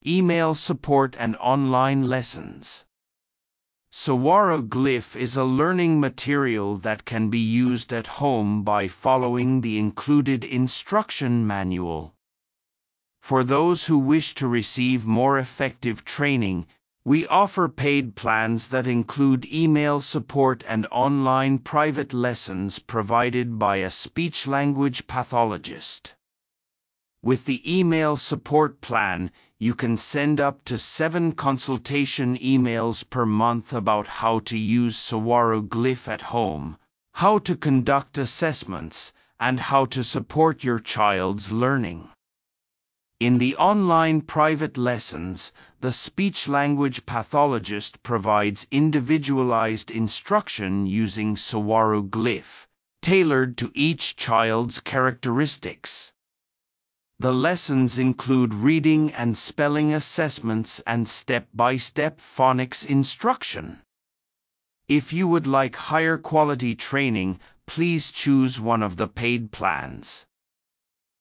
email support and online lessons. Sawara Glyph is a learning material that can be used at home by following the included instruction manual. For those who wish to receive more effective training, we offer paid plans that include email support and online private lessons provided by a speech-language pathologist. With the email support plan, you can send up to 7 consultation emails per month about how to use Sawara Glyph at home, how to conduct assessments, and how to support your child's learning. In the online private lessons, the speech-language pathologist provides individualized instruction using Sawara Glyph, tailored to each child's characteristics. The lessons include reading and spelling assessments and step-by-step phonics instruction. If you would like higher quality training, please choose one of the paid plans.